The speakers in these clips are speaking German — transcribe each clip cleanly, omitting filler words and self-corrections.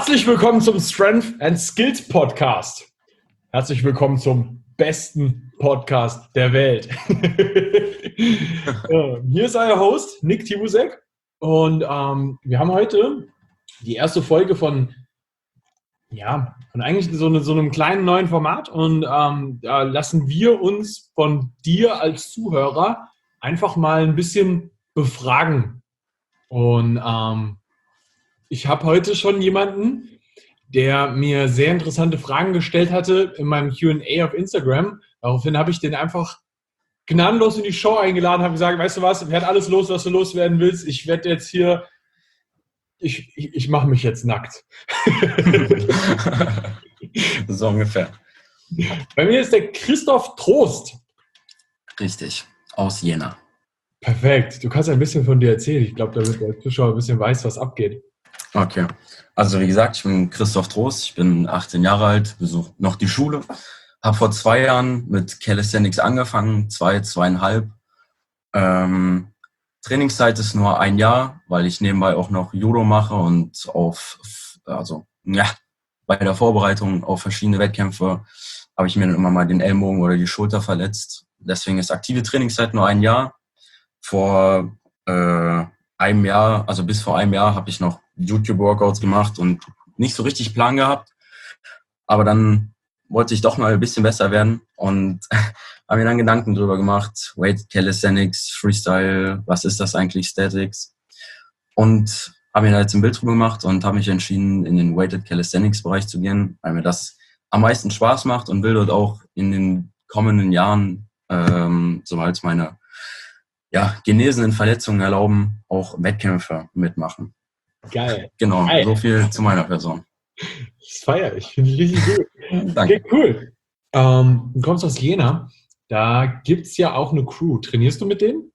Herzlich willkommen zum Strength and Skills Podcast. Herzlich willkommen zum besten Podcast der Welt. Hier ist euer Host, Nick Tibusek. Und wir haben heute die erste Folge von eigentlich so einem kleinen neuen Format. Und da lassen wir uns von dir als Zuhörer einfach mal ein bisschen befragen. Und ich habe heute schon jemanden, der mir sehr interessante Fragen gestellt hatte in meinem Q&A auf Instagram. Daraufhin habe ich den einfach gnadenlos in die Show eingeladen, habe gesagt, weißt du was, werd alles los, was du loswerden willst. Ich werde jetzt hier, ich mache mich jetzt nackt. So ungefähr. Bei mir ist der Christoph Trost. Richtig, aus Jena. Perfekt. Du kannst ein bisschen von dir erzählen. Ich glaube, damit der Zuschauer ein bisschen weiß, was abgeht. Okay. Also wie gesagt, ich bin Christoph Trost, ich bin 18 Jahre alt, besuche noch die Schule. Habe vor 2 Jahren mit Calisthenics angefangen, 2,5. Trainingszeit ist nur 1 Jahr, weil ich nebenbei auch noch Judo mache und bei der Vorbereitung auf verschiedene Wettkämpfe habe ich mir dann immer mal den Ellbogen oder die Schulter verletzt. Deswegen ist aktive Trainingszeit nur 1 Jahr. Vor einem Jahr, also bis vor einem Jahr, habe ich noch YouTube-Workouts gemacht und nicht so richtig Plan gehabt. Aber dann wollte ich doch mal ein bisschen besser werden und habe mir dann Gedanken drüber gemacht. Weighted Calisthenics, Freestyle, was ist das eigentlich, Statics? Und habe mir da jetzt ein Bild drüber gemacht und habe mich entschieden, in den Weighted Calisthenics-Bereich zu gehen, weil mir das am meisten Spaß macht und will dort auch in den kommenden Jahren, sobald meine genesenen Verletzungen erlauben, auch Wettkämpfe mitmachen. Geil. Genau, Geil. So viel zu meiner Person. Das feiere ich. Finde ich richtig gut. Danke. Okay, cool. Du kommst aus Jena. Da gibt es ja auch eine Crew. Trainierst du mit denen?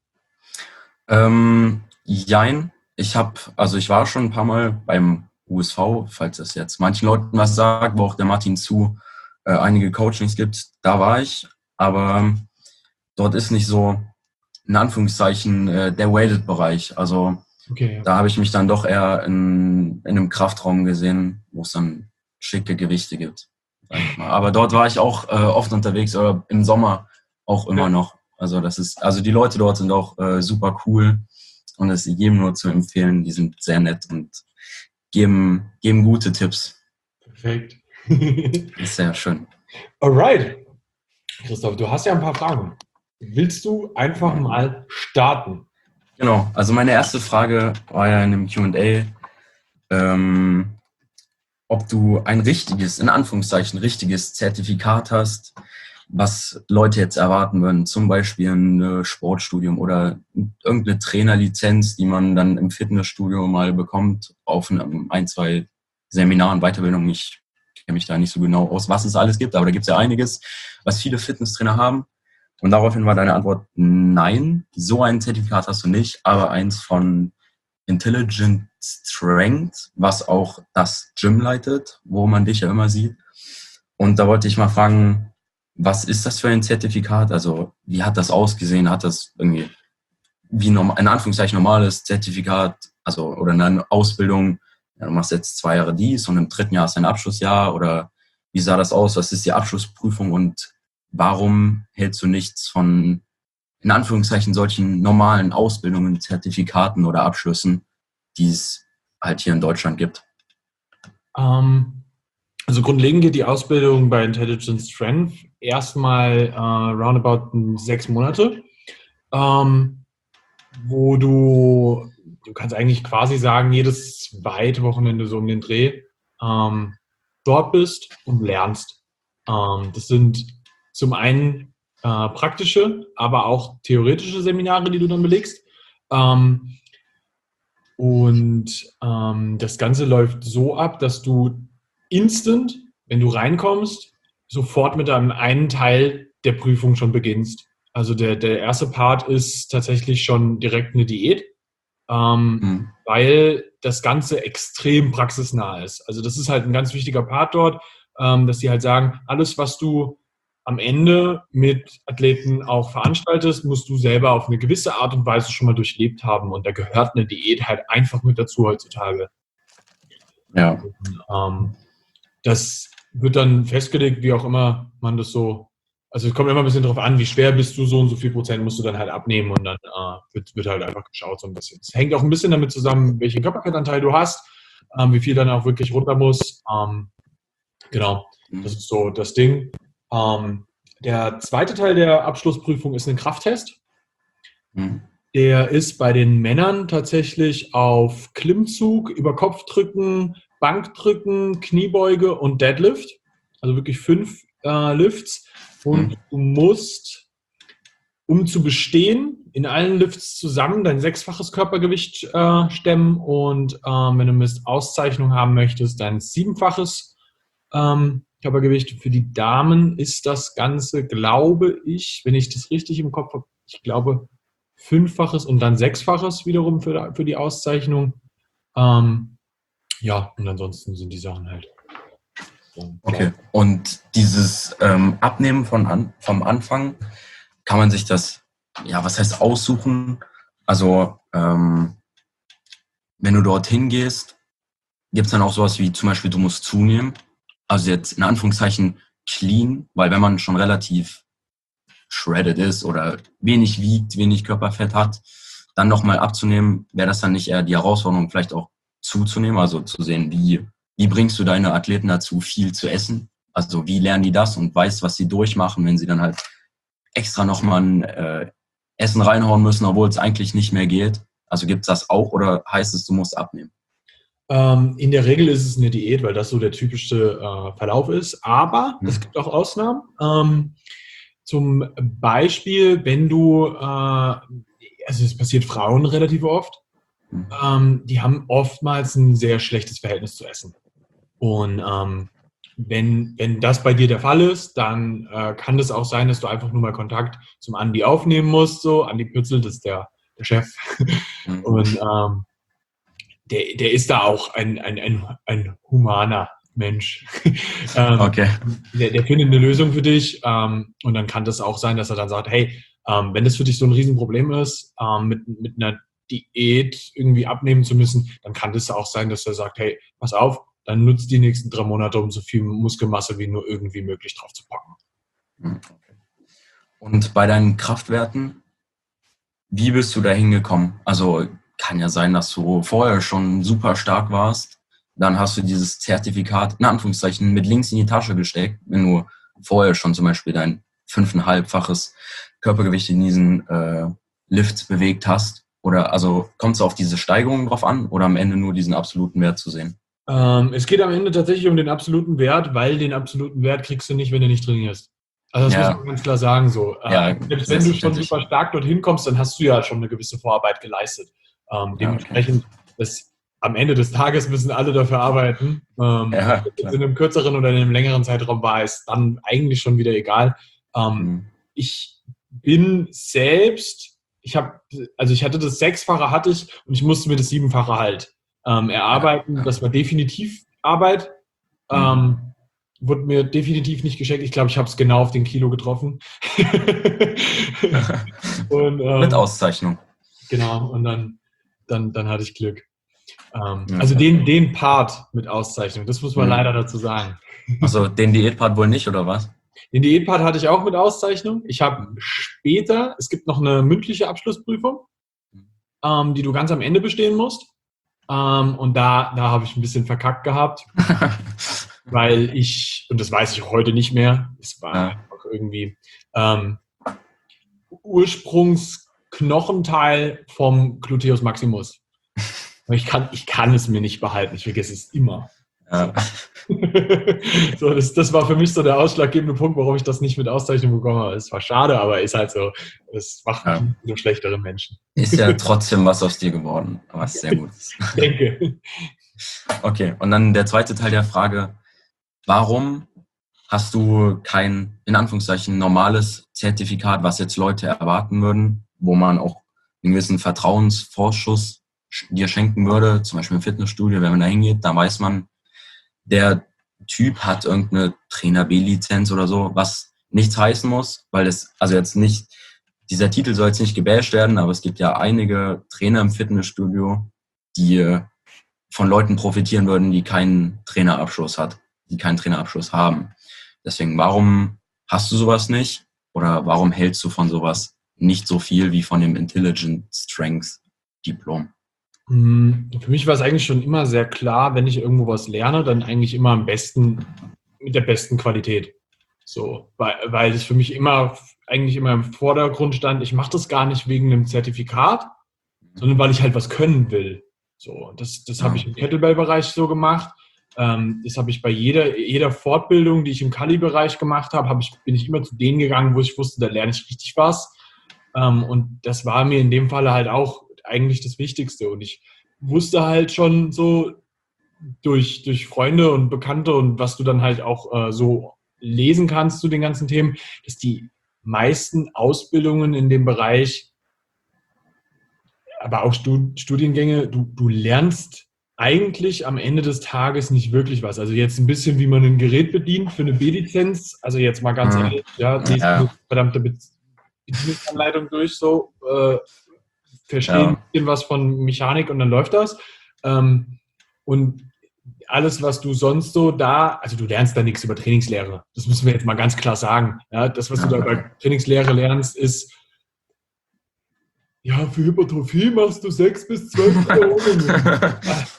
Jein. Ich war schon ein paar Mal beim USV, falls das jetzt manchen Leuten was sagt, wo auch der Martin Zu einige Coachings gibt. Da war ich, aber dort ist nicht so, in Anführungszeichen, der Weighted-Bereich. Also Okay. Da habe ich mich dann doch eher in einem Kraftraum gesehen, wo es dann schicke Gewichte gibt. Sag ich mal. Aber dort war ich auch oft unterwegs, oder im Sommer auch immer noch. Also die Leute dort sind auch super cool und es ist jedem nur zu empfehlen. Die sind sehr nett und geben gute Tipps. Perfekt. Ist sehr schön. Alright. Christoph, du hast ja ein paar Fragen. Willst du einfach mal starten? Genau, also meine erste Frage war ja in dem Q&A, ob du ein richtiges, in Anführungszeichen, richtiges Zertifikat hast, was Leute jetzt erwarten würden, zum Beispiel ein Sportstudium oder irgendeine Trainerlizenz, die man dann im Fitnessstudio mal bekommt, auf 1, 2 Seminaren, Weiterbildung. Ich kenne mich da nicht so genau aus, was es alles gibt, aber da gibt es ja einiges, was viele Fitnesstrainer haben. Und daraufhin war deine Antwort nein, so ein Zertifikat hast du nicht, aber eins von Intelligent Strength, was auch das Gym leitet, wo man dich ja immer sieht. Und da wollte ich mal fragen, was ist das für ein Zertifikat? Also wie hat das ausgesehen? Hat das irgendwie wie in Anführungszeichen normales Zertifikat, also oder eine Ausbildung, ja, du machst jetzt 2 Jahre dies und im 3. Jahr ist dein Abschlussjahr, oder wie sah das aus? Was ist die Abschlussprüfung und warum hältst du nichts von, in Anführungszeichen, solchen normalen Ausbildungen, Zertifikaten oder Abschlüssen, die es halt hier in Deutschland gibt? Also grundlegend geht die Ausbildung bei Intelligent Strength erstmal roundabout 6 Monate, wo du kannst eigentlich quasi sagen, jedes zweite Wochenende so um den Dreh dort bist und lernst. Das sind zum einen praktische, aber auch theoretische Seminare, die du dann belegst. Das Ganze läuft so ab, dass du instant, wenn du reinkommst, sofort mit einem einen Teil der Prüfung schon beginnst. Also der erste Part ist tatsächlich schon direkt eine Diät, weil das Ganze extrem praxisnah ist. Also das ist halt ein ganz wichtiger Part dort, dass die halt sagen, alles, was du am Ende mit Athleten auch veranstaltest, musst du selber auf eine gewisse Art und Weise schon mal durchlebt haben. Und da gehört eine Diät halt einfach mit dazu heutzutage. Ja. Das wird dann festgelegt, wie auch immer man das so, also es kommt immer ein bisschen drauf an, wie schwer bist du, so und so viel Prozent musst du dann halt abnehmen und dann wird halt einfach geschaut so ein bisschen. Es hängt auch ein bisschen damit zusammen, welchen Körperfettanteil du hast, wie viel dann auch wirklich runter muss. Genau, das ist so das Ding. Der zweite Teil der Abschlussprüfung ist ein Krafttest. Mhm. Der ist bei den Männern tatsächlich auf Klimmzug, Überkopfdrücken, Bankdrücken, Kniebeuge und Deadlift. Also wirklich 5 Lifts. Und du musst, um zu bestehen, in allen Lifts zusammen dein 6-faches Körpergewicht stemmen und wenn du eine Auszeichnung haben möchtest, dein 7-faches Körpergewicht. Für die Damen ist das Ganze, glaube ich, wenn ich das richtig im Kopf habe, ich glaube 5-faches und dann 6-faches wiederum für die Auszeichnung. Ja, und ansonsten sind die Sachen halt. Okay. Und dieses Abnehmen vom Anfang, kann man sich das, ja, was heißt aussuchen? Also, wenn du dorthin gehst, gibt es dann auch sowas wie zum Beispiel, du musst zunehmen. Also jetzt in Anführungszeichen clean, weil wenn man schon relativ shredded ist oder wenig wiegt, wenig Körperfett hat, dann nochmal abzunehmen, wäre das dann nicht eher die Herausforderung, vielleicht auch zuzunehmen, also zu sehen, wie bringst du deine Athleten dazu, viel zu essen? Also wie lernen die das und weißt, was sie durchmachen, wenn sie dann halt extra nochmal ein Essen reinhauen müssen, obwohl es eigentlich nicht mehr geht? Also gibt es das auch oder heißt es, du musst abnehmen? In der Regel ist es eine Diät, weil das so der typischste Verlauf ist. Aber es gibt auch Ausnahmen. Zum Beispiel, wenn du, also es passiert Frauen relativ oft, die haben oftmals ein sehr schlechtes Verhältnis zu Essen. Und wenn das bei dir der Fall ist, dann kann es auch sein, dass du einfach nur mal Kontakt zum Andi aufnehmen musst. So, Andi Pützel, das ist der Chef. Und der ist da auch ein humaner Mensch. Okay. Der findet eine Lösung für dich und dann kann das auch sein, dass er dann sagt, hey, wenn das für dich so ein Riesenproblem ist, mit einer Diät irgendwie abnehmen zu müssen, dann kann das auch sein, dass er sagt, hey, pass auf, dann nutzt die nächsten 3 Monate, um so viel Muskelmasse wie nur irgendwie möglich drauf zu packen. Und bei deinen Kraftwerten, wie bist du da hingekommen? Also kann ja sein, dass du vorher schon super stark warst. Dann hast du dieses Zertifikat, in Anführungszeichen, mit links in die Tasche gesteckt, wenn du vorher schon zum Beispiel dein 5,5-faches Körpergewicht in diesen Lift bewegt hast. Oder also kommt es auf diese Steigerung drauf an oder am Ende nur diesen absoluten Wert zu sehen? Es geht am Ende tatsächlich um den absoluten Wert, weil den absoluten Wert kriegst du nicht, wenn du nicht trainierst. Also das muss man ganz klar sagen so. Ja, Selbst wenn du schon super stark dorthin kommst, dann hast du ja schon eine gewisse Vorarbeit geleistet. Dementsprechend, am Ende des Tages müssen alle dafür arbeiten. Ob das in einem kürzeren oder in einem längeren Zeitraum war, ist dann eigentlich schon wieder egal. Ich bin selbst, ich hatte das 6-fache hatte ich und ich musste mir das 7-fache halt erarbeiten. Das war definitiv Arbeit. Wurde mir definitiv nicht geschenkt. Ich glaube, ich habe es genau auf den Kilo getroffen. Und, mit Auszeichnung. Genau, und dann hatte ich Glück. Also den Part mit Auszeichnung, das muss man leider dazu sagen. Also den Diätpart wohl nicht, oder was? Den Diätpart hatte ich auch mit Auszeichnung. Ich habe später, es gibt noch eine mündliche Abschlussprüfung, die du ganz am Ende bestehen musst. Und da habe ich ein bisschen verkackt gehabt, weil und das weiß ich heute nicht mehr, es war einfach irgendwie Ursprungsknochenteil vom Gluteus Maximus. Ich kann es mir nicht behalten, ich vergesse es immer. Ja. So, das war für mich so der ausschlaggebende Punkt, warum ich das nicht mit Auszeichnung bekommen habe. Es war schade, aber ist halt so, das macht mich zu einem schlechteren Menschen. Ist ja trotzdem was aus dir geworden, was sehr gut ist. Ich denke. Okay, und dann der zweite Teil der Frage, warum hast du kein, in Anführungszeichen, normales Zertifikat, was jetzt Leute erwarten würden, wo man auch einen gewissen Vertrauensvorschuss dir schenken würde, zum Beispiel im Fitnessstudio, wenn man da hingeht, da weiß man, der Typ hat irgendeine Trainer B-Lizenz oder so, was nichts heißen muss, weil es, also jetzt nicht, dieser Titel soll jetzt nicht gebasht werden, aber es gibt ja einige Trainer im Fitnessstudio, die von Leuten profitieren würden, die keinen Trainerabschluss haben. Deswegen, warum hast du sowas nicht? Oder warum hältst du von sowas nicht so viel wie von dem Intelligent Strength Diplom? Für mich war es eigentlich schon immer sehr klar, wenn ich irgendwo was lerne, dann eigentlich immer am besten mit der besten Qualität. So, weil es für mich eigentlich immer im Vordergrund stand, ich mache das gar nicht wegen einem Zertifikat, sondern weil ich halt was können will. So, das habe ich im Kettlebell-Bereich so gemacht. Das habe ich bei jeder Fortbildung, die ich im Kali-Bereich gemacht habe, bin ich immer zu denen gegangen, wo ich wusste, da lerne ich richtig was. Und das war mir in dem Falle halt auch eigentlich das Wichtigste. Und ich wusste halt schon so durch Freunde und Bekannte und was du dann halt auch so lesen kannst zu den ganzen Themen, dass die meisten Ausbildungen in dem Bereich, aber auch Studiengänge, du lernst eigentlich am Ende des Tages nicht wirklich was. Also jetzt ein bisschen, wie man ein Gerät bedient für eine B-Lizenz. Also jetzt mal ganz ehrlich, ja, lest eine verdammte Bedienungsanleitung durch, so verstehen ein bisschen was von Mechanik und dann läuft das. Und alles, was du sonst so also du lernst da nichts über Trainingslehre. Das müssen wir jetzt mal ganz klar sagen. Ja, das, was du da bei Trainingslehre lernst, ist, ja, für Hypertrophie machst du 6 bis 12 Wiederholungen.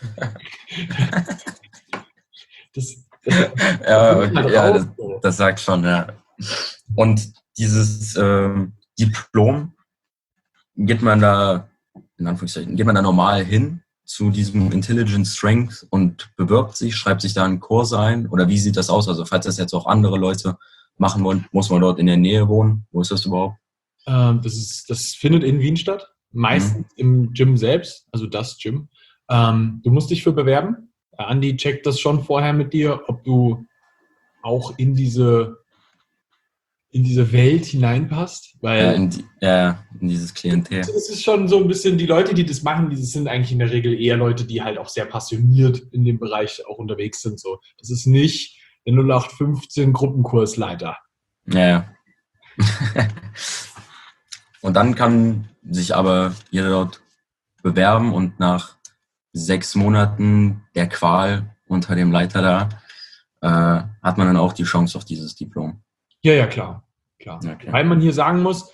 Das sagt schon, ja. Und dieses Diplom, geht man da normal hin zu diesem Intelligent Strength und bewirbt sich, schreibt sich da einen Kurs ein? Oder wie sieht das aus? Also falls das jetzt auch andere Leute machen wollen, muss man dort in der Nähe wohnen? Wo ist das überhaupt? Das findet in Wien statt, meistens im Gym selbst, also das Gym. Du musst dich für bewerben. Andi checkt das schon vorher mit dir, ob du auch in diese Welt hineinpasst. Weil in dieses Klientel. Es ist schon so ein bisschen, die Leute, die das machen, die sind eigentlich in der Regel eher Leute, die halt auch sehr passioniert in dem Bereich auch unterwegs sind. So. Das ist nicht der 0815 Gruppenkursleiter. Ja. Und dann kann sich aber jeder dort bewerben und nach 6 Monaten der Qual unter dem Leiter da hat man dann auch die Chance auf dieses Diplom. Ja, klar. Okay. Weil man hier sagen muss,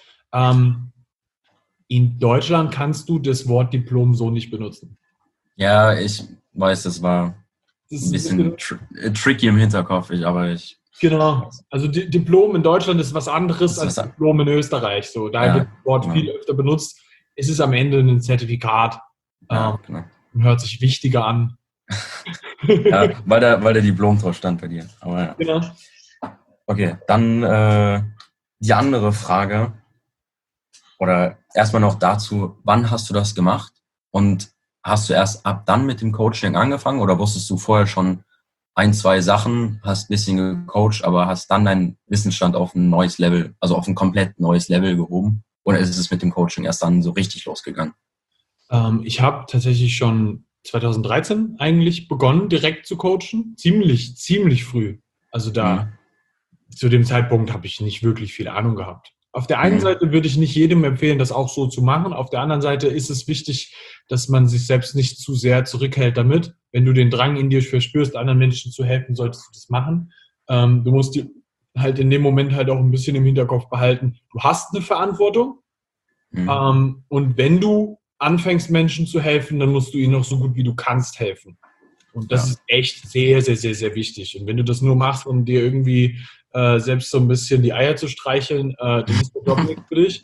in Deutschland kannst du das Wort Diplom so nicht benutzen. Ja, ich weiß, das war ein bisschen tricky im Hinterkopf, Genau. Also Diplom in Deutschland ist was anderes als Diplom in Österreich. So, da wird das Wort viel öfter benutzt. Es ist am Ende ein Zertifikat. Genau. Hört sich wichtiger an. Ja, weil der Diplom drauf stand bei dir. Aber ja. Genau. Okay, dann die andere Frage. Oder erstmal noch dazu, wann hast du das gemacht? Und hast du erst ab dann mit dem Coaching angefangen oder wusstest du vorher schon 1, 2 Sachen, hast ein bisschen gecoacht, aber hast dann deinen Wissensstand auf ein neues Level, also auf ein komplett neues Level gehoben? Oder ist es mit dem Coaching erst dann so richtig losgegangen? Ich habe tatsächlich schon 2013 eigentlich begonnen, direkt zu coachen. Ziemlich früh. Also zu dem Zeitpunkt habe ich nicht wirklich viel Ahnung gehabt. Auf der einen Seite würde ich nicht jedem empfehlen, das auch so zu machen. Auf der anderen Seite ist es wichtig, dass man sich selbst nicht zu sehr zurückhält damit. Wenn du den Drang in dir verspürst, anderen Menschen zu helfen, solltest du das machen. Du musst dir halt in dem Moment halt auch ein bisschen im Hinterkopf behalten, du hast eine Verantwortung. Und wenn du anfängst, Menschen zu helfen, dann musst du ihnen auch so gut wie du kannst helfen. Und das ist echt sehr, sehr, sehr, sehr wichtig. Und wenn du das nur machst, um dir irgendwie selbst so ein bisschen die Eier zu streicheln, dann ist der Job nichts für dich.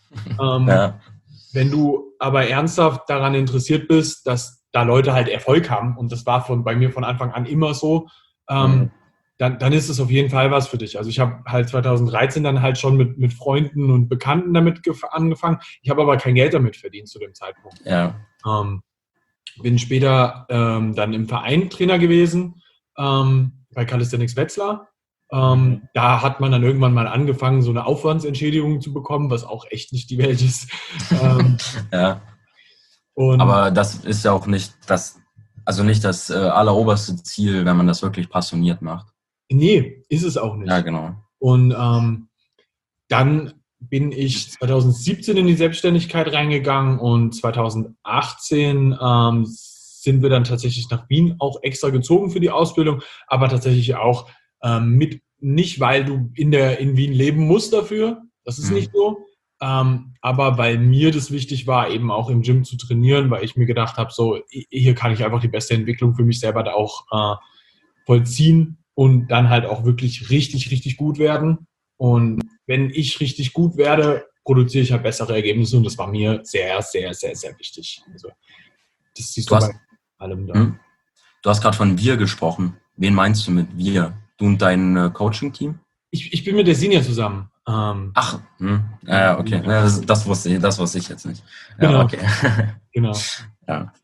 Wenn du aber ernsthaft daran interessiert bist, dass da Leute halt Erfolg haben, und das war bei mir von Anfang an immer so, dann ist es auf jeden Fall was für dich. Also ich habe halt 2013 dann halt schon mit Freunden und Bekannten damit angefangen. Ich habe aber kein Geld damit verdient zu dem Zeitpunkt. Ja. Bin später dann im Verein Trainer gewesen, bei Calisthenics Wetzlar. Da hat man dann irgendwann mal angefangen, so eine Aufwandsentschädigung zu bekommen, was auch echt nicht die Welt ist. Ja. Aber das ist ja auch nicht das alleroberste Ziel, wenn man das wirklich passioniert macht. Nee, ist es auch nicht. Ja, genau. Und dann bin ich 2017 in die Selbstständigkeit reingegangen und 2018 sind wir dann tatsächlich nach Wien auch extra gezogen für die Ausbildung, aber tatsächlich auch nicht, weil du in Wien leben musst dafür, das ist nicht so, aber weil mir das wichtig war, eben auch im Gym zu trainieren, weil ich mir gedacht habe, so, hier kann ich einfach die beste Entwicklung für mich selber da auch vollziehen und dann halt auch wirklich richtig, richtig gut werden. Und wenn ich richtig gut werde, produziere ich halt bessere Ergebnisse und das war mir sehr, sehr, sehr, sehr wichtig. Also, das siehst du bei allem da. Du hast gerade von wir gesprochen. Wen meinst du mit wir? Du und dein Coaching-Team? Ich bin mit der Senior zusammen. Ja, okay. Das wusste ich jetzt nicht. Ja, genau. Okay. Genau. Ja.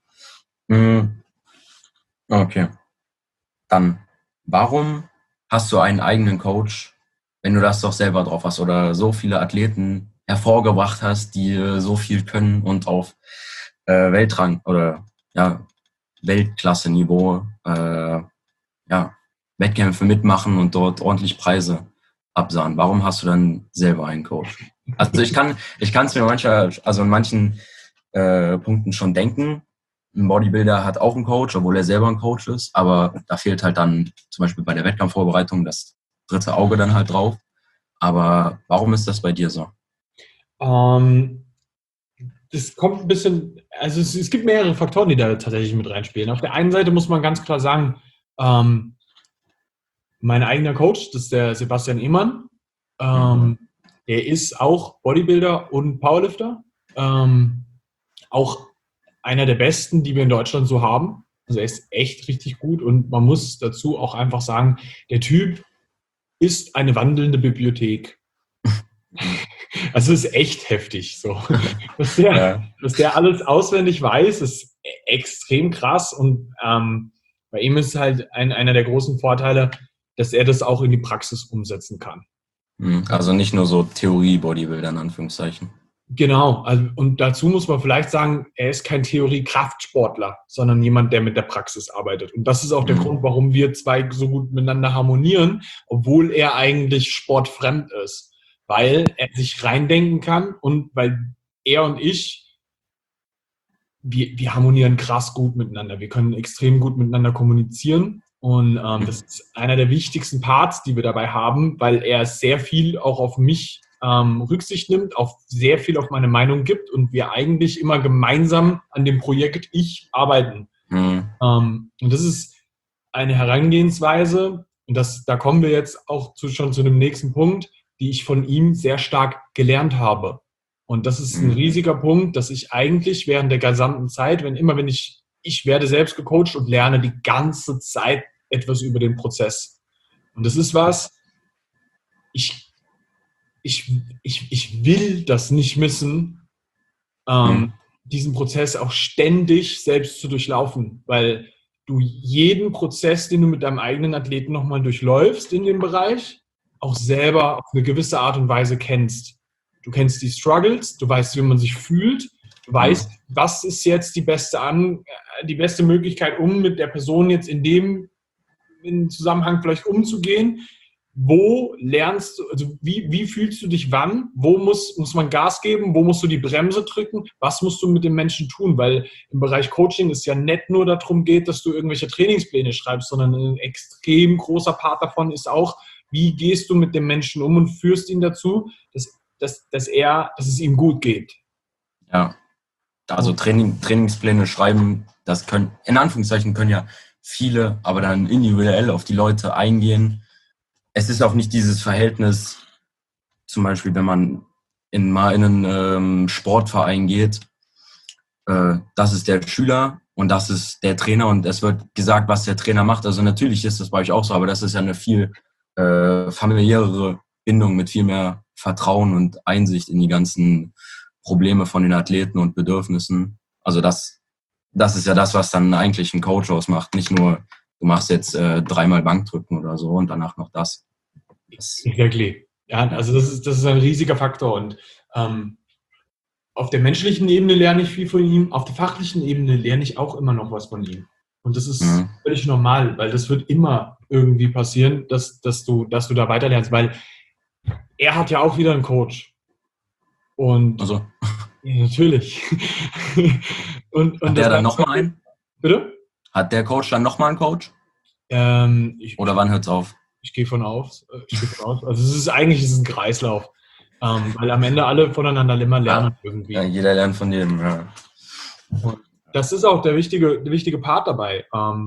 Okay. Dann, warum hast du einen eigenen Coach, wenn du das doch selber drauf hast oder so viele Athleten hervorgebracht hast, die so viel können und auf Weltrang oder ja, Weltklasse-Niveau Wettkämpfe mitmachen und dort ordentlich Preise absahen. Warum hast du dann selber einen Coach? Also ich kann es mir in manchen Punkten schon denken. Ein Bodybuilder hat auch einen Coach, obwohl er selber ein Coach ist, aber da fehlt halt dann zum Beispiel bei der Wettkampfvorbereitung das dritte Auge dann halt drauf. Aber warum ist das bei dir so? Das kommt ein bisschen, also es gibt mehrere Faktoren, die da tatsächlich mit reinspielen. Auf der einen Seite muss man ganz klar sagen, mein eigener Coach, das ist der Sebastian Ehmann, der ist auch Bodybuilder und Powerlifter, auch einer der besten, die wir in Deutschland so haben. Also er ist echt richtig gut und man muss dazu auch einfach sagen, der Typ ist eine wandelnde Bibliothek. Also es ist echt heftig. So. Dass der alles auswendig weiß, ist extrem krass und bei ihm ist halt einer der großen Vorteile, dass er das auch in die Praxis umsetzen kann. Also nicht nur so Theorie-Bodybuilder in Anführungszeichen. Genau, also, und dazu muss man vielleicht sagen, er ist kein Theorie-Kraftsportler, sondern jemand, der mit der Praxis arbeitet. Und das ist auch der Grund, warum wir zwei so gut miteinander harmonieren, obwohl er eigentlich sportfremd ist. Weil er sich reindenken kann und weil er und ich, wir harmonieren krass gut miteinander. Wir können extrem gut miteinander kommunizieren. Und das ist einer der wichtigsten Parts, die wir dabei haben, weil er sehr viel auch auf mich Rücksicht nimmt, auch sehr viel auf meine Meinung gibt und wir eigentlich immer gemeinsam an dem Projekt arbeiten. Und das ist eine Herangehensweise, und da kommen wir jetzt auch schon zu dem nächsten Punkt, die ich von ihm sehr stark gelernt habe. Und das ist ein riesiger Punkt, dass ich eigentlich während der gesamten Zeit, wenn ich werde selbst gecoacht und lerne die ganze Zeit etwas über den Prozess. Und das ist was, ich will das nicht missen, diesen Prozess auch ständig selbst zu durchlaufen, weil du jeden Prozess, den du mit deinem eigenen Athleten nochmal durchläufst in dem Bereich, auch selber auf eine gewisse Art und Weise kennst. Du kennst die Struggles, du weißt, wie man sich fühlt, du weißt, was ist jetzt die beste Möglichkeit, um mit der Person jetzt in dem Zusammenhang vielleicht umzugehen. Wo lernst du, also wie fühlst du dich wann? Wo muss man Gas geben? Wo musst du die Bremse drücken? Was musst du mit den Menschen tun? Weil im Bereich Coaching es ja nicht nur darum geht, dass du irgendwelche Trainingspläne schreibst, sondern ein extrem großer Part davon ist auch, wie gehst du mit dem Menschen um und führst ihn dazu, dass es ihm gut geht. Ja, also Trainingspläne schreiben, das können, in Anführungszeichen können ja viele, aber dann individuell auf die Leute eingehen. Es ist auch nicht dieses Verhältnis, zum Beispiel, wenn man in einen Sportverein geht, das ist der Schüler und das ist der Trainer und es wird gesagt, was der Trainer macht. Also natürlich ist das bei euch auch so, aber das ist ja eine viel familiärere Bindung mit viel mehr Vertrauen und Einsicht in die ganzen Probleme von den Athleten und Bedürfnissen. Also das ist ja das, was dann eigentlich ein Coach ausmacht. Nicht nur, du machst jetzt 3-mal Bankdrücken oder so und danach noch das. Exactly. Ja, also das ist ein riesiger Faktor und auf der menschlichen Ebene lerne ich viel von ihm, auf der fachlichen Ebene lerne ich auch immer noch was von ihm. Und das ist völlig normal, weil das wird immer irgendwie passieren, dass du da weiterlernst, weil er hat ja auch wieder einen Coach. Und also. Ja, natürlich. und hat der dann nochmal einen? Bitte? Hat der Coach dann nochmal einen Coach? Ich, Oder wann hört es auf? ich gehe von aus. Also es ist ein Kreislauf. Weil am Ende alle voneinander immer lernen Ja, irgendwie. jeder lernt von jedem. Ja. Und das ist auch der wichtige Part dabei.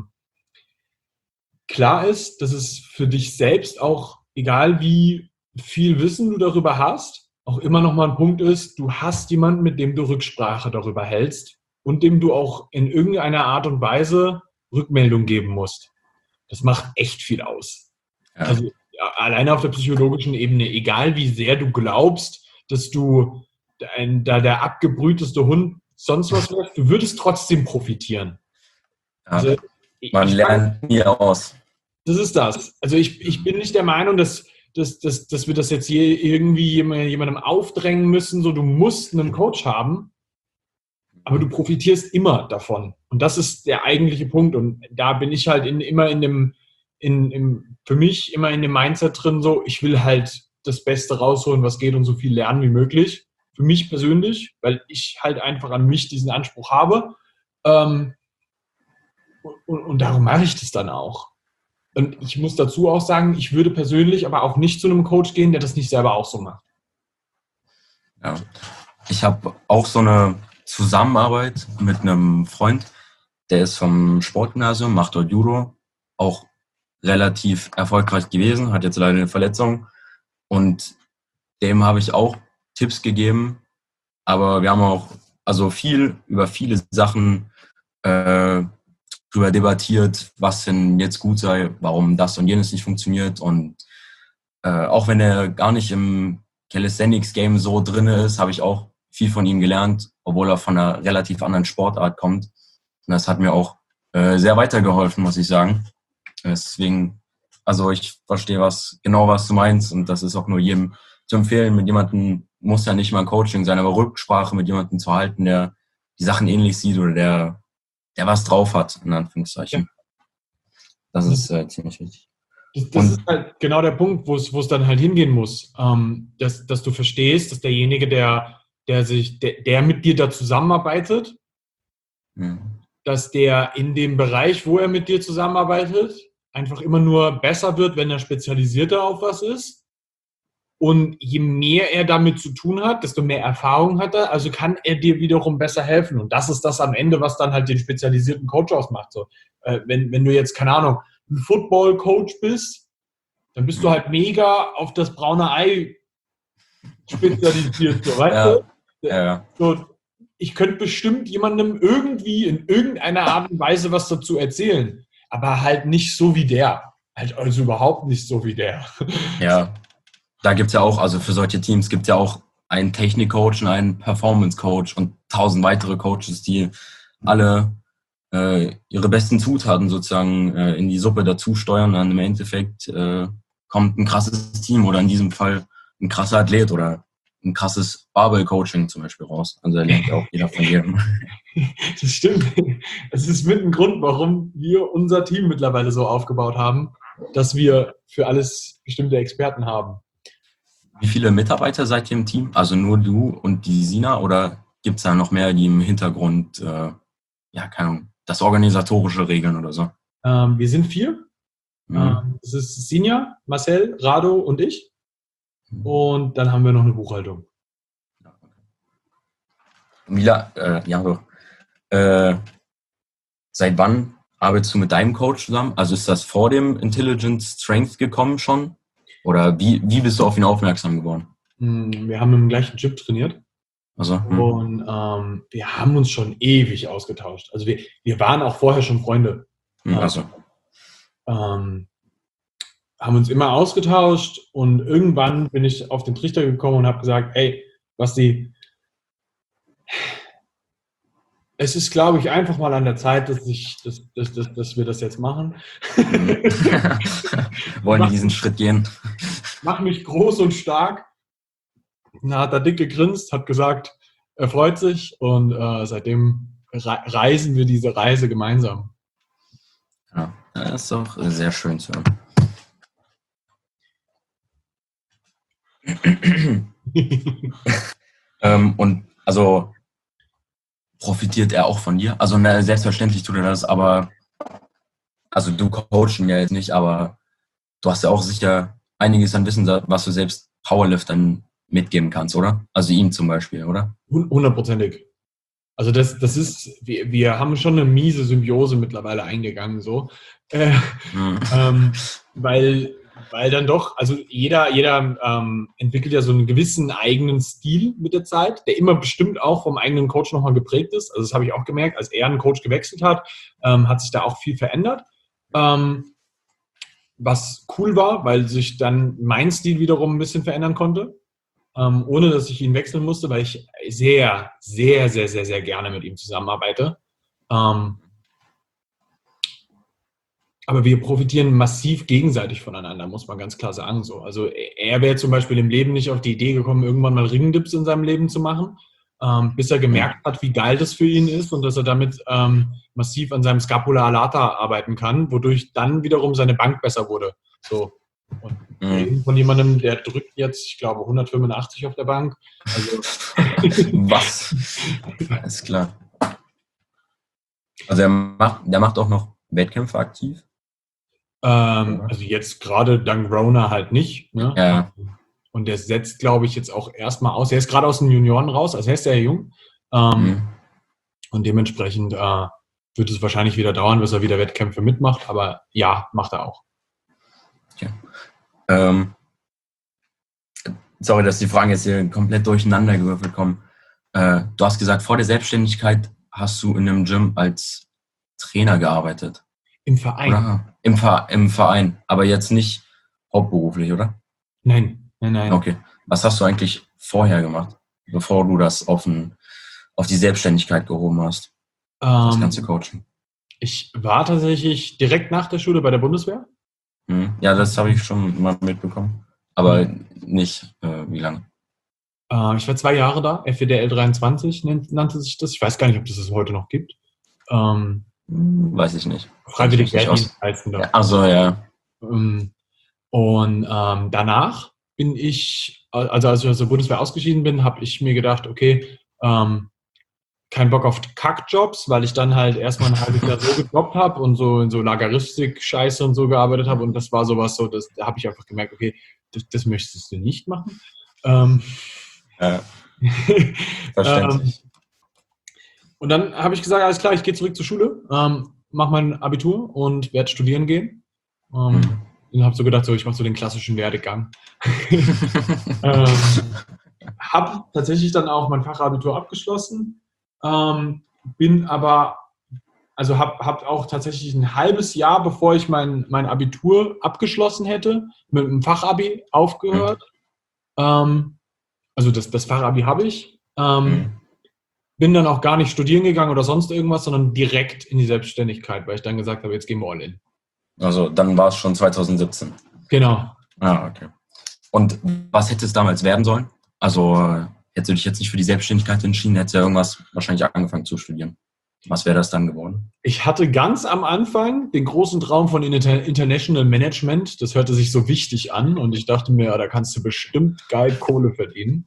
Klar ist, dass es für dich selbst auch, egal wie viel Wissen du darüber hast, auch immer noch mal ein Punkt ist, du hast jemanden, mit dem du Rücksprache darüber hältst und dem du auch in irgendeiner Art und Weise Rückmeldung geben musst. Das macht echt viel aus. Ja. Also ja, alleine auf der psychologischen Ebene, egal wie sehr du glaubst, dass du der abgebrühteste Hund sonst was wärst, du würdest trotzdem profitieren. Ja. Also Man ich fand, lernt nie aus. das ist das. Also ich bin nicht der Meinung, dass wir das jetzt hier irgendwie jemandem aufdrängen müssen, so du musst einen Coach haben, aber du profitierst immer davon. Und das ist der eigentliche Punkt. Und da bin ich halt immer für mich immer in dem Mindset drin, so ich will halt das Beste rausholen, was geht und so viel lernen wie möglich. Für mich persönlich, weil ich halt einfach an mich diesen Anspruch habe. Ähm, und darum mache ich das dann auch. Und ich muss dazu auch sagen, ich würde persönlich aber auch nicht zu einem Coach gehen, der das nicht selber auch so macht. Ja. Ich habe auch so eine Zusammenarbeit mit einem Freund, der ist vom Sportgymnasium, macht dort Judo, auch relativ erfolgreich gewesen, hat jetzt leider eine Verletzung und dem habe ich auch Tipps gegeben, aber wir haben auch also viel über viele Sachen drüber debattiert, was denn jetzt gut sei, warum das und jenes nicht funktioniert und auch wenn er gar nicht im Calisthenics-Game so drin ist, habe ich auch viel von ihm gelernt, obwohl er von einer relativ anderen Sportart kommt. Und das hat mir auch sehr weitergeholfen, muss ich sagen. Deswegen, also ich verstehe was du meinst und das ist auch nur jedem zu empfehlen. Mit jemandem muss ja nicht mal ein Coaching sein, aber Rücksprache mit jemandem zu halten, der die Sachen ähnlich sieht oder der was drauf hat, in Ja. Anführungszeichen. Das ist ziemlich wichtig. Das ist Und halt genau der Punkt, wo es dann halt hingehen muss. Dass du verstehst, dass derjenige, der mit dir da zusammenarbeitet, ja, dass der in dem Bereich, wo er mit dir zusammenarbeitet, einfach immer nur besser wird, wenn er spezialisierter auf was ist. Und je mehr er damit zu tun hat, desto mehr Erfahrung hat er, also kann er dir wiederum besser helfen. Und das ist das am Ende, was dann halt den spezialisierten Coach ausmacht. So, wenn du jetzt, keine Ahnung, ein Football-Coach bist, dann bist du halt mega auf das braune Ei spezialisiert, so, weißt ja, du? ja. So, ich könnte bestimmt jemandem irgendwie in irgendeiner Art und Weise was dazu erzählen, aber halt nicht so wie der. Halt also überhaupt nicht so wie der. Ja, da gibt's ja auch, also für solche Teams gibt's ja auch einen Technikcoach und einen Performance-Coach und 1000 weitere Coaches, die alle ihre besten Zutaten sozusagen in die Suppe dazu steuern. Und im Endeffekt kommt ein krasses Team oder in diesem Fall ein krasser Athlet oder ein krasses Barbell-Coaching zum Beispiel raus. Also da lernt ja auch jeder von jedem. Das stimmt. Es ist mit ein Grund, warum wir unser Team mittlerweile so aufgebaut haben, dass wir für alles bestimmte Experten haben. Wie viele Mitarbeiter seid ihr im Team? Also nur du und die Sina oder gibt's da noch mehr, die im Hintergrund, ja, keine Ahnung, das Organisatorische regeln oder so? Wir sind 4. Mhm. Das ist Sinja, Marcel, Rado und ich. Und dann haben wir noch eine Buchhaltung. Mila, ja, doch. Äh, Seit wann arbeitest du mit deinem Coach zusammen? Also ist das vor dem Intelligent Strength gekommen schon? Oder wie bist du auf ihn aufmerksam geworden? Wir haben im gleichen Gym trainiert. Also, Und wir haben uns schon ewig ausgetauscht. Also wir waren auch vorher schon Freunde. also, Ähm, haben uns immer ausgetauscht und irgendwann bin ich auf den Trichter gekommen und habe gesagt, ey, Basti, es ist, glaube ich, einfach mal an der Zeit, dass wir das jetzt machen. wollen die mach, diesen Schritt gehen? mach mich groß und stark. Da hat er dick gegrinst, hat gesagt, er freut sich und seitdem reisen wir diese Reise gemeinsam. Ja, das ist doch sehr schön zu hören. Und also profitiert er auch von dir? Also selbstverständlich tut er das, aber also du coachst ihn ja jetzt nicht, aber du hast ja auch sicher einiges an Wissen, was du selbst Powerliftern mitgeben kannst, oder? Also ihm zum Beispiel, oder? 100%ig. Also das ist, wir haben schon eine miese Symbiose mittlerweile eingegangen, so. Äh, Mhm. weil dann doch, also jeder entwickelt ja so einen gewissen eigenen Stil mit der Zeit, der immer bestimmt auch vom eigenen Coach nochmal geprägt ist. Also das habe ich auch gemerkt, als er einen Coach gewechselt hat, hat sich da auch viel verändert. Was cool war, weil sich dann mein Stil wiederum ein bisschen verändern konnte, ohne dass ich ihn wechseln musste, weil ich sehr, sehr, sehr, sehr, sehr gerne mit ihm zusammenarbeite. Aber wir profitieren massiv gegenseitig voneinander, muss man ganz klar sagen. So. Also er wäre zum Beispiel im Leben nicht auf die Idee gekommen, irgendwann mal Ringdips in seinem Leben zu machen, bis er gemerkt hat, wie geil das für ihn ist und dass er damit massiv an seinem Scapula lata arbeiten kann, wodurch dann wiederum seine Bank besser wurde. So. Und wir reden von jemandem, der drückt jetzt, ich glaube, 185 auf der Bank. Also Was? Alles klar. Also der macht auch noch Wettkämpfe aktiv? Also jetzt gerade dank Rona halt nicht. Ne? Ja. Und der setzt, glaube ich, jetzt auch erstmal aus. Er ist gerade aus den Junioren raus, also er ist sehr jung. Und dementsprechend wird es wahrscheinlich wieder dauern, bis er wieder Wettkämpfe mitmacht. Aber ja, macht er auch. Okay. Sorry, dass die Fragen jetzt hier komplett durcheinander gewürfelt kommen. Du hast gesagt, vor der Selbstständigkeit hast du in einem Gym als Trainer gearbeitet. Im Verein? Oder? Im Verein, aber jetzt nicht hauptberuflich, oder? Nein. Okay. Was hast du eigentlich vorher gemacht, bevor du das auf die Selbstständigkeit gehoben hast? Das ganze Coaching. Ich war tatsächlich direkt nach der Schule bei der Bundeswehr. Ja, das habe ich schon mal mitbekommen. Aber nicht, wie lange? Ich war 2 Jahre da. FWDL 23 nannte sich das. Ich weiß gar nicht, ob das es heute noch gibt. Weiß ich nicht. Freiwillig Wehrdienst heißen da. Also ja. Und danach bin ich, also als ich aus der Bundeswehr ausgeschieden bin, habe ich mir gedacht, okay, kein Bock auf Kackjobs, weil ich dann halt erstmal ein halbes Jahr so gejobbt habe und so in so Lageristik-Scheiße und so gearbeitet habe und das war sowas so, da habe ich einfach gemerkt, okay, das möchtest du nicht machen. Verständlich. Und dann habe ich gesagt, alles klar, ich gehe zurück zur Schule, mache mein Abitur und werde studieren gehen. Und habe so gedacht, so, ich mache so den klassischen Werdegang. Habe tatsächlich dann auch mein Fachabitur abgeschlossen. Bin aber, also habe auch tatsächlich ein halbes Jahr, bevor ich mein Abitur abgeschlossen hätte, mit dem Fachabi aufgehört. Also das Fachabi habe ich. Bin dann auch gar nicht studieren gegangen oder sonst irgendwas, sondern direkt in die Selbstständigkeit, weil ich dann gesagt habe, jetzt gehen wir all in. Also dann war es schon 2017. Genau. Okay. Und was hätte es damals werden sollen? Also hättest du dich jetzt nicht für die Selbstständigkeit entschieden, hättest du ja irgendwas wahrscheinlich angefangen zu studieren. Was wäre das dann geworden? Ich hatte ganz am Anfang den großen Traum von International Management. Das hörte sich so wichtig an und ich dachte mir, ja, da kannst du bestimmt geil Kohle verdienen.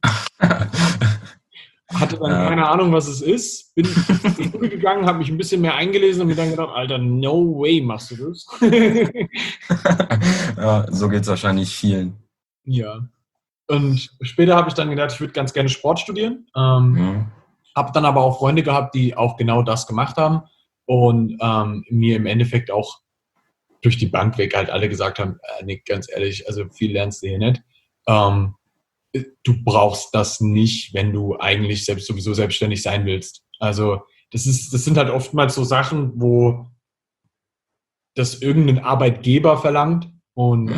Hatte dann keine Ahnung, was es ist. Bin in die Schule gegangen, habe mich ein bisschen mehr eingelesen und mir dann gedacht, Alter, no way machst du das. Ja, so geht es wahrscheinlich vielen. Ja. Und später habe ich dann gedacht, ich würde ganz gerne Sport studieren. Habe dann aber auch Freunde gehabt, die auch genau das gemacht haben und mir im Endeffekt auch durch die Bank weg halt alle gesagt haben, Nick, ganz ehrlich, also viel lernst du hier nicht. Du brauchst das nicht, wenn du eigentlich sowieso selbstständig sein willst. Also das sind halt oftmals so Sachen, wo das irgendein Arbeitgeber verlangt und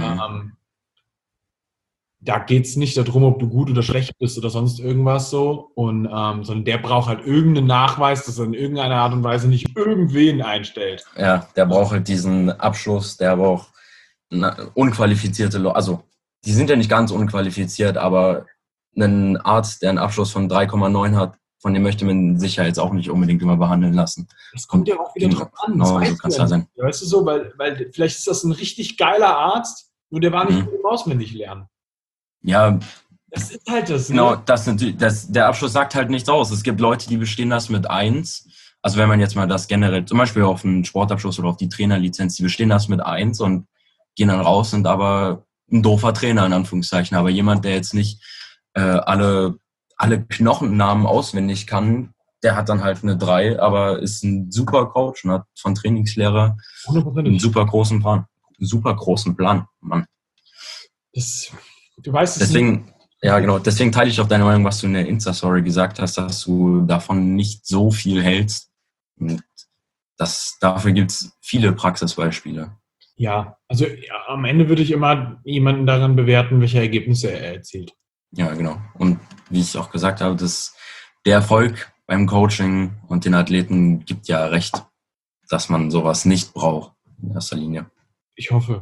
da geht es nicht darum, ob du gut oder schlecht bist oder sonst irgendwas so, und sondern der braucht halt irgendeinen Nachweis, dass er in irgendeiner Art und Weise nicht irgendwen einstellt. Ja, der braucht halt diesen Abschluss, der braucht unqualifizierte Leute, also die sind ja nicht ganz unqualifiziert, aber ein Arzt, der einen Abschluss von 3,9 hat, von dem möchte man sich ja jetzt auch nicht unbedingt immer behandeln lassen. Das kommt ja auch wieder drauf an. Genau, so kann es ja sein. Weißt du so, weil vielleicht ist das ein richtig geiler Arzt, nur der war nicht gut im Auswendiglernen. Ja, Das ist halt das, ne? Genau, der Abschluss sagt halt nichts aus. Es gibt Leute, die bestehen das mit 1. Also wenn man jetzt mal das generell, zum Beispiel auf einen Sportabschluss oder auf die Trainerlizenz, die bestehen das mit 1 und gehen dann raus, sind aber ein doofer Trainer in Anführungszeichen. Aber jemand, der jetzt nicht alle Knochennamen auswendig kann, der hat dann halt eine 3, aber ist ein super Coach und hat von Trainingslehrer einen 100%. super großen Plan, Mann. Du weißt es nicht. Deswegen, ja genau, deswegen teile ich auch deine Meinung, was du in der Insta-Story gesagt hast, dass du davon nicht so viel hältst. Und dafür gibt es viele Praxisbeispiele. Ja, also am Ende würde ich immer jemanden daran bewerten, welche Ergebnisse er erzielt. Ja, genau. Und wie ich auch gesagt habe, der Erfolg beim Coaching und den Athleten gibt ja recht, dass man sowas nicht braucht in erster Linie. Ich hoffe.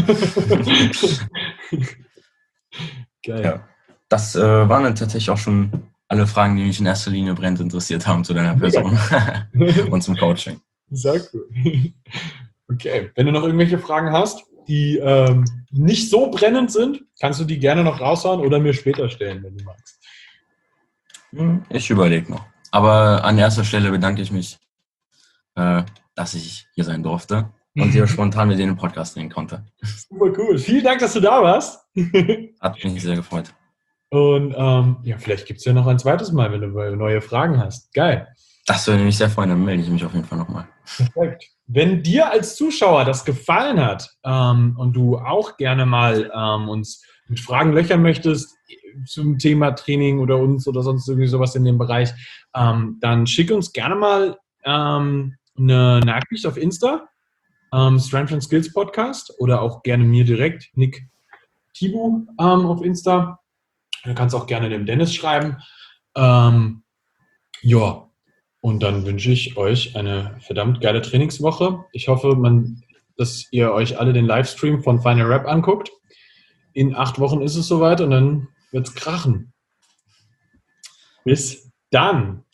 Geil. Ja. Das waren dann tatsächlich auch schon alle Fragen, die mich in erster Linie brennend interessiert haben zu deiner Person und zum Coaching. Sehr cool. Okay, wenn du noch irgendwelche Fragen hast, die nicht so brennend sind, kannst du die gerne noch raushauen oder mir später stellen, wenn du magst. Ich überlege noch. Aber an erster Stelle bedanke ich mich, dass ich hier sein durfte und hier spontan mit denen im Podcast reden konnte. Super cool. Vielen Dank, dass du da warst. Hat mich sehr gefreut. Und ja, vielleicht gibt es ja noch ein zweites Mal, wenn du neue Fragen hast. Geil. Das würde mich sehr freuen, dann melde ich mich auf jeden Fall nochmal. Perfekt. Wenn dir als Zuschauer das gefallen hat und du auch gerne mal uns mit Fragen löchern möchtest zum Thema Training oder uns oder sonst irgendwie sowas in dem Bereich, dann schick uns gerne mal eine Nachricht auf Insta, Strength and Skills Podcast, oder auch gerne mir direkt, Nick Thibaut auf Insta. Du kannst auch gerne dem Dennis schreiben. Ja. Und dann wünsche ich euch eine verdammt geile Trainingswoche. Ich hoffe, dass ihr euch alle den Livestream von Final Rap anguckt. In 8 Wochen ist es soweit und dann wird's krachen. Bis dann.